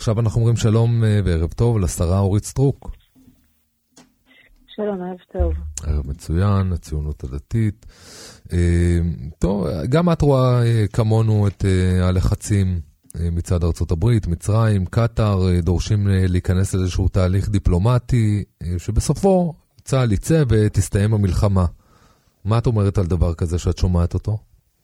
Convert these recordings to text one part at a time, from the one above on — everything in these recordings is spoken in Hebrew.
עכשיו אנחנו אומרים שלום וערב טוב לשרה אורית סטרוק. שלום, ערב טוב. ערב מצוין, הציונות הדתית. טוב, גם את רואה כמונו את הלחצים מצד ארצות הברית, מצרים, קטר, דורשים להיכנס לאיזשהו תהליך דיפלומטי, שבסופו צה"ל יצא ותסתיים המלחמה. מה את אומרת על דבר כזה שאת שומעת אותו?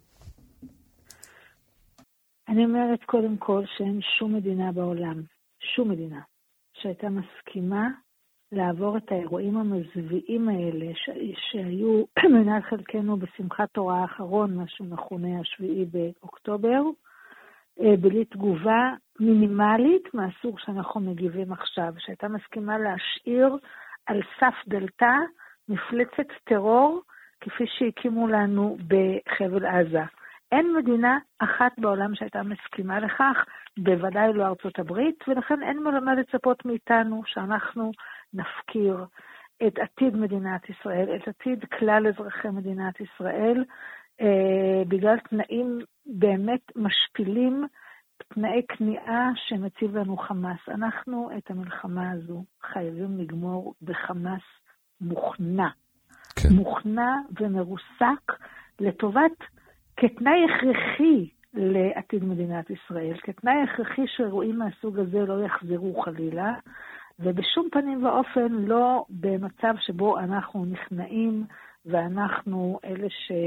אני אומרת קודם כל שאין שום מדינה בעולם, שום מדינה, שהייתה מסכימה לעבור את האירועים המזוויעים האלה שהיו מנת חלקנו בשמחת תורה האחרון, מה שמכונה 7 באוקטובר, בלי תגובה מינימלית מהסוג שאנחנו מגיבים עכשיו, שהייתה מסכימה להשאיר על סף דלתה מפלצת טרור כפי שהקימו לנו בחבל עזה. אין מדינה אחת בעולם שהייתה מסכימה לכך, בוודאי לא ארצות הברית, ולכן אין מה לצפות מאיתנו שאנחנו נפקיר את עתיד מדינת ישראל, את עתיד כלל אזרחי מדינת ישראל, בגלל תנאים באמת משפילים, תנאי כניעה שמציב לנו חמאס. אנחנו את המלחמה הזו חייבים לגמור בחמאס מוכנע. כן. מוכנע ומרוסק לטובת, כתנאי הכרחי לעתיד מדינת ישראל, כתנאי הכרחי שאירועים מהסוג הזה לא יחזרו חלילה, ובשום פנים ואופן לא במצב שבו אנחנו נכנעים, ואנחנו אלה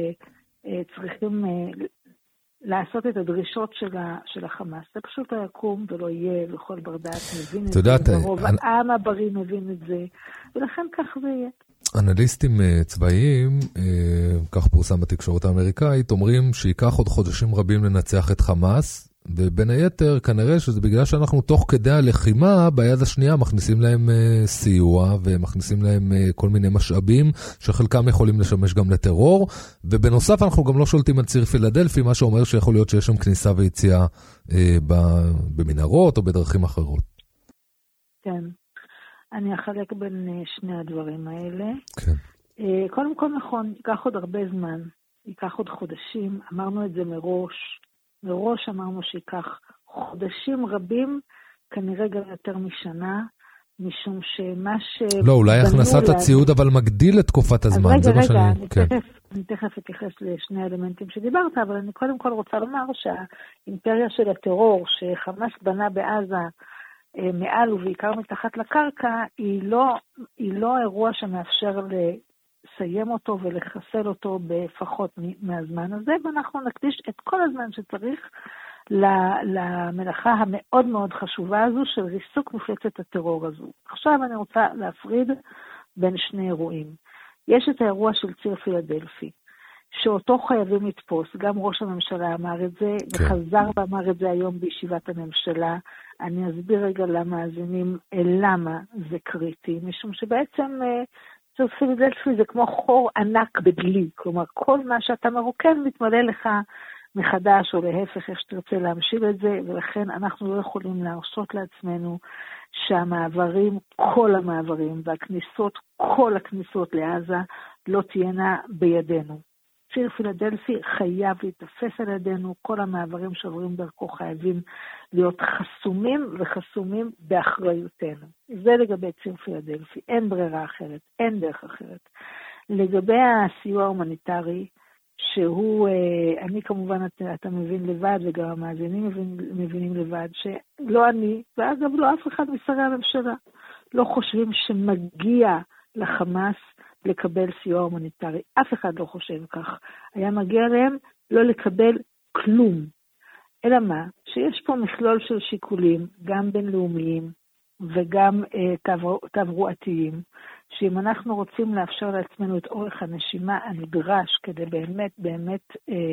שצריכים לעשות את הדרישות של החמאס. זה פשוט לא יקום ולא יהיה, וכל בר דעת מבין את זה, ברוב העם הבריא מבין את זה, ולכן כך זה יהיה. אנליסטים צבאיים, כך פורסם בתקשורת האמריקאית, אומרים שיקח עוד חודשים רבים לנצח את חמאס, ובין היתר כנראה שזה בגלל שאנחנו תוך כדי הלחימה ביד השנייה מכניסים להם סיוע ומכניסים להם כל מיני משאבים שחלקם יכולים לשמש גם לטרור, ובנוסף אנחנו גם לא שולטים על ציר פילדלפי, מה שאומר שיכול להיות שיש שם כניסה ויציאה במנהרות או בדרכים אחרות. כן, אני אחלק בין שני הדברים האלה. כן. קודם כל נכון, ייקח עוד הרבה זמן, ייקח עוד חודשים, אמרנו את זה מראש אמרנו שיקח חודשים רבים, כנראה גם יותר משנה, משום שמה ש... לא, אולי הכנסת הציוד אבל מגדיל את תקופת הזמן. אז רגע, אני תכף אתייחס לשני האלמנטים שדיברת, אבל אני קודם כל רוצה לומר שהאימפריה של הטרור שחמאס בנה בעזה, מעל ובעיקר מתחת לקרקע, היא לא אירוע שמאפשר לסיים אותו ולחסל אותו בפחות מהזמן הזה, ואנחנו נקדיש את כל הזמן שצריך למלאכה המאוד מאוד חשובה הזו של ריסוק מפלצת הטרור הזו. עכשיו אני רוצה להפריד בין שני אירועים. יש את האירוע של ציר פילדלפי, שאותו חייבים לתפוס, גם ראש הממשלה אמר את זה, וחזר ואמר את זה היום בישיבת הממשלה. אני אסביר רגע למאזינים למה זה קריטי, משום שבעצם ציר פילדלפי זה כמו חור ענק בדלי, כלומר כל מה שאתה מרוקן מתמלא לך מחדש, או להפך איך שתרצה להמשיל את זה, ולכן אנחנו לא יכולים להרשות לעצמנו שהמעברים, כל המעברים והכניסות, כל הכניסות לעזה לא תהיינה בידינו. ציר פילדלפי חייב להתאפס על ידינו, כל המעברים שעוברים דרכו חייבים להיות חסומים וחסומים באחריותנו. זה לגבי ציר פילדלפי, אין ברירה אחרת, אין דרך אחרת. לגבי הסיוע ההומניטרי, שהוא, אני כמובן, אתה מבין לבד, וגם המאזינים מבינים לבד, שלא אני, ואגב לא אף אחד משרי הממשלה, לא חושבים שמגיע לחמאס לקבל סיוע הומניטרי. אף אחד לא חושב כך. היה מגיע להם לא לקבל כלום. אלא מה? שיש פה מכלול של שיקולים, גם בינלאומיים וגם תברואתיים, שאם אנחנו רוצים לאפשר לעצמנו את אורך הנשימה הנדרש כדי באמת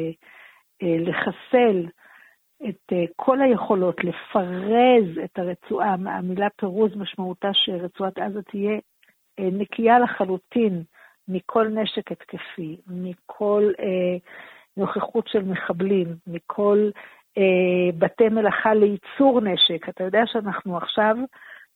לחסל את כל היכולות, לפרז את הרצועה, המילה פירוז משמעותה שרצועת עזה תהיה נקייה לחלוטין מכל נשק התקפי, מכל נוכחות של מחבלים, מכל בתי מלאכה לייצור נשק. אתה יודע שאנחנו עכשיו,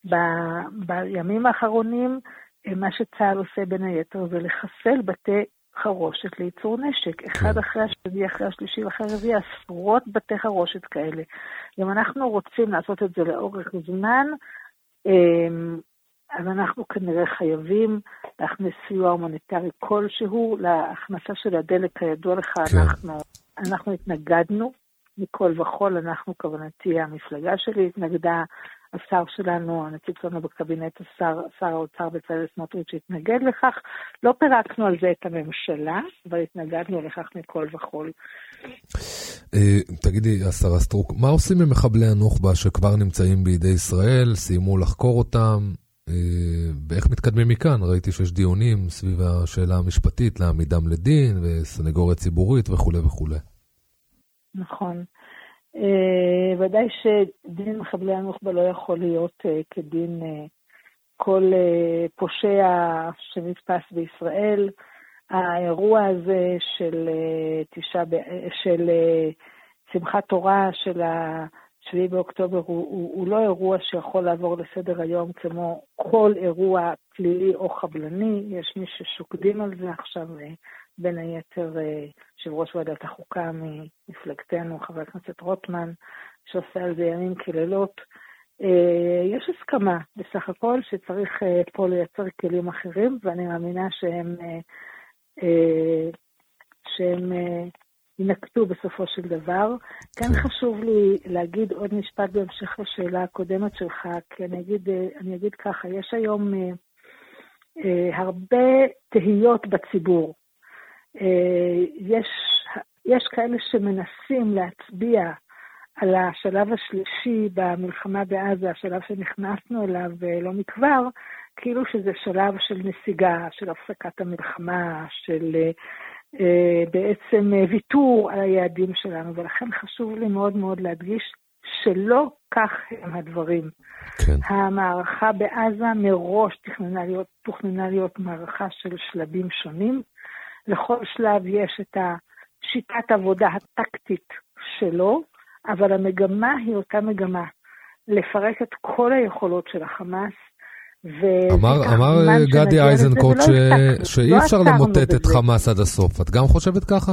בימים האחרונים, מה שצה"ל עושה בין היתר זה לחסל בתי חרושת לייצור נשק. אחד אחרי השני, אחרי השלישי ואחרי הרביעי, עשרות בתי חרושת כאלה. אם אנחנו רוצים לעשות את זה לאורך זמן, אז אנחנו כנראה חייבים להכניס סיוע הומניטרי כלשהו. להכנסה של הדלק, כידוע לך, אנחנו התנגדנו מכל וכל, אנחנו כוונתי, המפלגה שלי התנגדה, השר שלנו, הנציג שלנו בקבינט, שר האוצר בצלאל סמוטריץ' התנגד לכך. לא פירקנו על זה את הממשלה, אבל התנגדנו לכך מכל וכל. תגידי, השרה סטרוק, מה עושים עם מחבלי הנוח'בה שכבר נמצאים בידי ישראל, סיימו לחקור אותם, ואיך מתקדמים מכאן? ראיתי שיש דיונים סביב השאלה המשפטית, להעמידם לדין, וסנגוריה ציבורית וכו' וכו'. נכון. ודאי שדין מחבלי הנוח'בה לא יכול להיות כדין כל פושע שנתפס בישראל. האירוע הזה של שמחת תורה של ה-7 באוקטובר הוא לא אירוע שיכול לעבור לסדר היום כמו כל אירוע פלילי או חבלני. יש מי ששוקדים על זה עכשיו, בין היתר יושב ראש ועדת החוקה ממפלגתנו, חבר הכנסת רוטמן, שעושה על זה ימים כלילות. יש הסכמה בסך הכל שצריך פה לייצר כלים אחרים, ואני מאמינה שהם ינקטו בסופו של דבר. כן חשוב לי להגיד עוד משפט בהמשך לשאלה הקודמת שלך, כי אני אגיד ככה, יש היום הרבה תהיות בציבור. יש כאלה שמנסים להצביע על השלב השלישי במלחמה בעזה, השלב שנכנסנו אליו לא מכבר, כאילו שזה שלב של נסיגה, של הפסקת המלחמה, של בעצם ויתור על היעדים שלנו, ולכן חשוב לי מאוד מאוד להדגיש שלא כך הם הדברים. כן. המערכה בעזה מראש תוכננה להיות מערכה של שלבים שונים, לכל שלב יש את שיטת העבודה הטקטית שלו, אבל המגמה היא אותה מגמה, לפרק את כל היכולות של החמאס. אמר גדי איזנקוט שאי אפשר למוטט את חמאס עד הסוף. את גם חושבת ככה?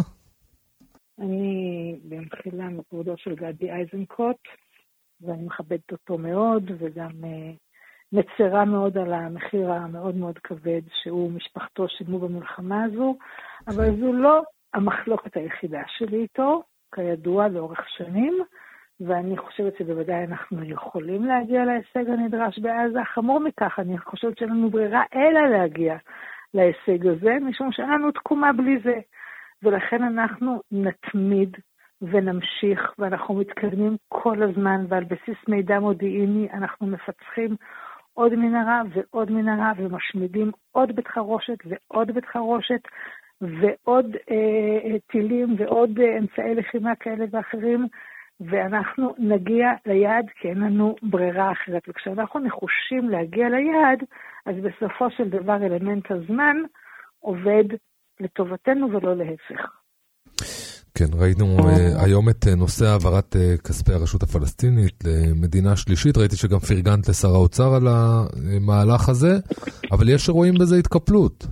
אני במחילה מכבודו של גדי איזנקוט, ואני מכבדת אותו מאוד, וגם מצרה מאוד על המחיר המאוד מאוד כבד שהוא משפחתו שילמו במלחמה הזו, אבל זו לא המחלוקת היחידה שלי איתו, כידוע לאורך שנים, ואני חושבת שבוודאי אנחנו יכולים להגיע להישג הנדרש בעזה. חמור מכך, אני חושבת שאין לנו ברירה אלא להגיע להישג הזה, משום שאין לנו תקומה בלי זה. ולכן אנחנו נתמיד ונמשיך, ואנחנו מתקדמים כל הזמן, ועל בסיס מידע מודיעיני אנחנו מפצחים עוד מנהרה ועוד מנהרה, ומשמידים עוד בית חרושת ועוד בית חרושת, ועוד טילים ועוד אמצעי לחימה כאלה ואחרים, ואנחנו נגיע ליעד כי אין לנו ברירה אחרת. וכשאנחנו נחושים להגיע ליעד, אז בסופו של דבר אלמנט הזמן עובד לטובתנו ולא להפך. כן, ראינו היום את נושא העברת כספי הרשות הפלסטינית למדינה שלישית. ראיתי שגם פרגנת לשר האוצר על המהלך הזה, אבל יש שרואים בזה התקפלות.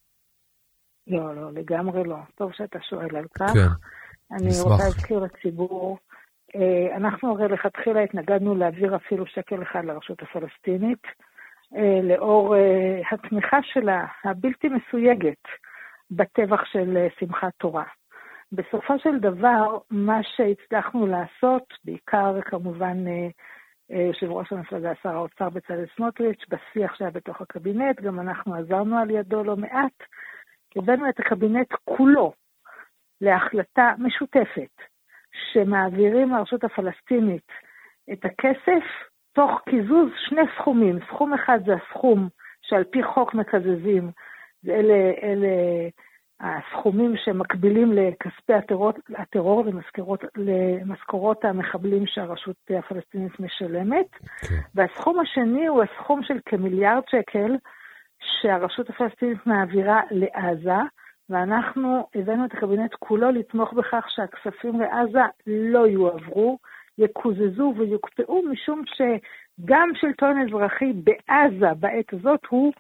לא, לגמרי לא. טוב שאתה שואל על כך. כן, אני רוצה להזכיר לציבור, אנחנו הרי לכתחילה התנגדנו להעביר אפילו שקל אחד לרשות הפלסטינית, לאור התמיכה שלה הבלתי מסויגת בטבח של שמחת תורה. בסופו של דבר, מה שהצלחנו לעשות, בעיקר כמובן יושב ראש המפלגה, שר האוצר בצלאל סמוטריץ', בשיח שהיה בתוך הקבינט, גם אנחנו עזרנו על ידו לא מעט, הבאנו את הקבינט כולו להחלטה משותפת, שמעבירים לרשות הפלסטינית את הכסף תוך קיזוז שני סכומים. סכום אחד זה הסכום שעל פי חוק מקזזים, אלה הסכומים שמקבילים לכספי הטרור למשכורות המחבלים שהרשות הפלסטינית משלמת. והסכום השני הוא הסכום של כמיליארד שקל שהרשות הפלסטינית מעבירה לעזה, ואנחנו הבאנו את הקבינט כולו לתמוך בכך שהכספים לעזה לא יועברו, יקוזזו ויוקפאו, משום שגם שלטון אזרחי בעזה בעת הזאת הוא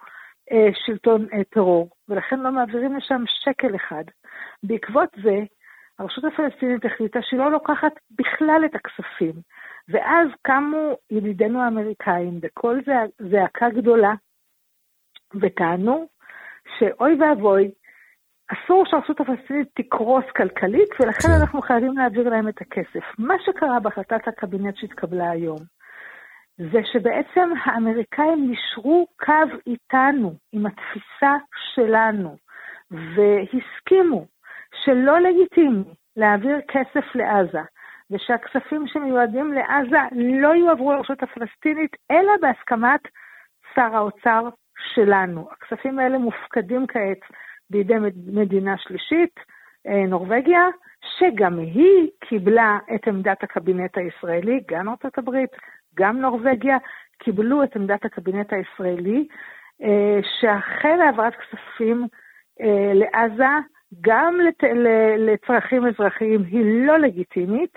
שלטון טרור, ולכן לא מעבירים לשם שקל אחד. בעקבות זה, הרשות הפלסטינית החליטה שהיא לא לוקחת בכלל את הכספים, ואז קמו ידידינו האמריקאים בכל זעקה גדולה, וטענו שאוי ואבוי, אסור שהרשות הפלסטינית תקרוס כלכלית, ולכן אנחנו חייבים להעביר להם את הכסף. מה שקרה בהחלטת הקבינט שהתקבלה היום, זה שבעצם האמריקאים נשרו קו איתנו, עם התפיסה שלנו, והסכימו שלא לגיטימי להעביר כסף לעזה, ושהכספים שמיועדים לעזה לא יועברו לרשות הפלסטינית, אלא בהסכמת שר האוצר שלנו. הכספים האלה מופקדים כעת בידי מדינה שלישית, נורווגיה, שגם היא קיבלה את עמדת הקבינט הישראלי, גם ארצות הברית, גם נורווגיה, קיבלו את עמדת הקבינט הישראלי, שהחל להעברת כספים לעזה, גם לצרכים אזרחיים, היא לא לגיטימית,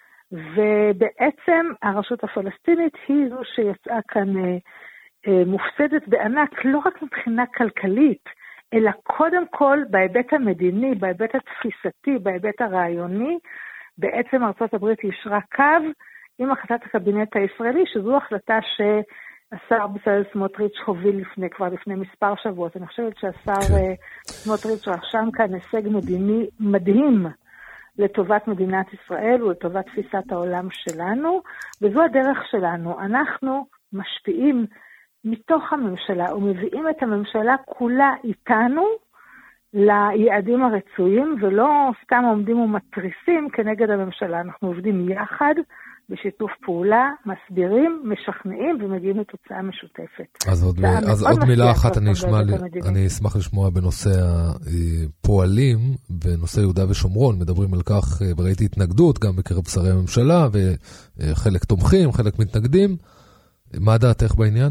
ובעצם הרשות הפלסטינית היא זו שיצאה כאן מופסדת בענק, לא רק מבחינה כלכלית, אלא קודם כל בהיבט המדיני, בהיבט התפיסתי, בהיבט הרעיוני, בעצם ארצות הברית ישרה קו עם החלטת הקבינט הישראלי, שזו החלטה שהשר בצלאל סמוטריץ' הוביל כבר לפני מספר שבועות. אני חושבת שהשר סמוטריץ' רשם כאן הישג מדיני מדהים לטובת מדינת ישראל ולטובת תפיסת העולם שלנו, וזו הדרך שלנו. אנחנו משפיעים מתוך הממשלה, ומביאים את הממשלה כולה איתנו ליעדים הרצויים, ולא סתם עומדים ומטריסים כנגד הממשלה. אנחנו עובדים יחד, בשיתוף פעולה, מסבירים, משכנעים, ומגיעים לתוצאה משותפת. אז עוד מילה אחת אני אשמח לשמוע בנושא הפועלים, בנושא יהודה ושומרון, מדברים על כך, וראיתי התנגדות גם בקרב שרי הממשלה, וחלק תומכים, חלק מתנגדים. מה דעתך בעניין?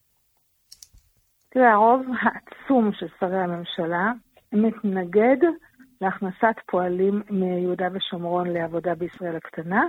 הרוב העצום של שרי הממשלה מתנגד להכנסת פועלים מיהודה ושומרון לעבודה בישראל הקטנה,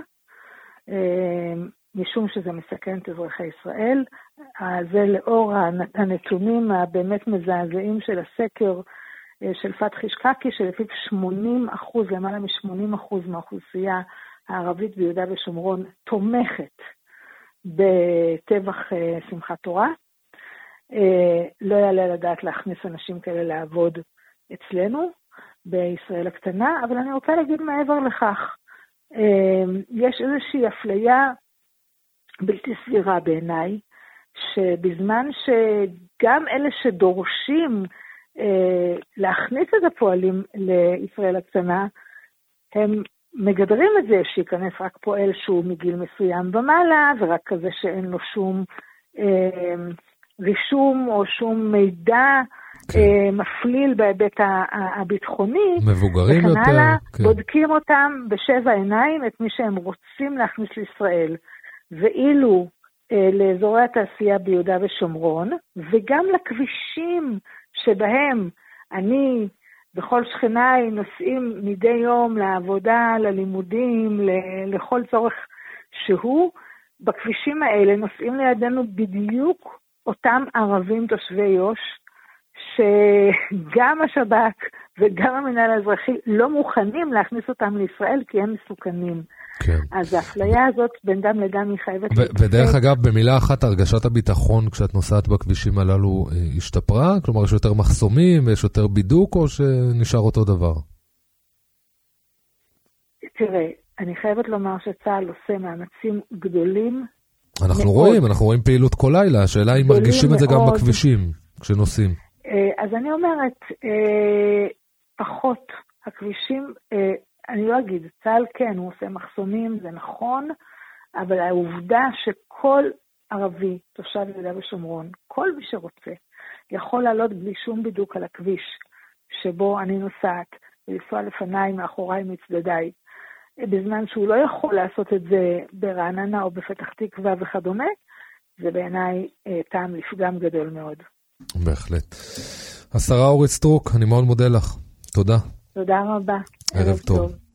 משום שזה מסכן את אזרחי ישראל. זה לאור הנתונים הבאמת מזעזעים של הסקר של פתחי שקקי, שלפיו 80%, למעלה מ-80% מהאוכלוסייה הערבית ביהודה ושומרון תומכת בטבח שמחת תורה. לא יעלה לדעת להכניס אנשים כאלה לעבוד אצלנו בישראל הקטנה, אבל אני רוצה להגיד מעבר לכך, יש איזושהי אפליה בלתי סבירה בעיניי, שבזמן שגם אלה שדורשים להכניס את הפועלים לישראל הקטנה, הם מגדרים את זה שיכנס רק פועל שהוא מגיל מסוים ומעלה, ורק כזה שאין לו שום רישום או שום מידע מפליל בהיבט הביטחוני. מבוגרים יותר. הלאה, בודקים אותם בשבע עיניים, את מי שהם רוצים להכניס לישראל. ואילו לאזורי התעשייה ביהודה ושומרון, וגם לכבישים שבהם אני בכל שכניי נוסעים מדי יום לעבודה, ללימודים, לכל צורך שהוא, בכבישים האלה נוסעים לידינו בדיוק אותם ערבים תושבי יו"ש, שגם השב"כ וגם המינהל האזרחי לא מוכנים להכניס אותם לישראל כי הם מסוכנים. כן. אז האפליה הזאת בין דם לדם היא חייבת... ודרך אגב, במילה אחת, הרגשת הביטחון כשאת נוסעת בכבישים הללו השתפרה? כלומר, יש יותר מחסומים, יש יותר בידוק, או שנשאר אותו דבר? תראה, אני חייבת לומר שצה"ל עושה מאמצים גדולים. אנחנו רואים פעילות כל לילה, השאלה היא מרגישים את זה גם בכבישים, כשנוסעים. אז אני אומרת, פחות הכבישים, אני לא אגיד, צה"ל כן, הוא עושה מחסומים, זה נכון, אבל העובדה שכל ערבי, תושב יהודה ושומרון, כל מי שרוצה, יכול לעלות בלי שום בידוק על הכביש, שבו אני נוסעת, ולנסוע לפניי, מאחוריי, מצדדיי, בזמן שהוא לא יכול לעשות את זה ברעננה או בפתח תקווה וכדומה, זה בעיניי טעם לפגם גדול מאוד. בהחלט. השרה אורית סטרוק, אני מאוד מודה לך. תודה. תודה רבה. ערב טוב.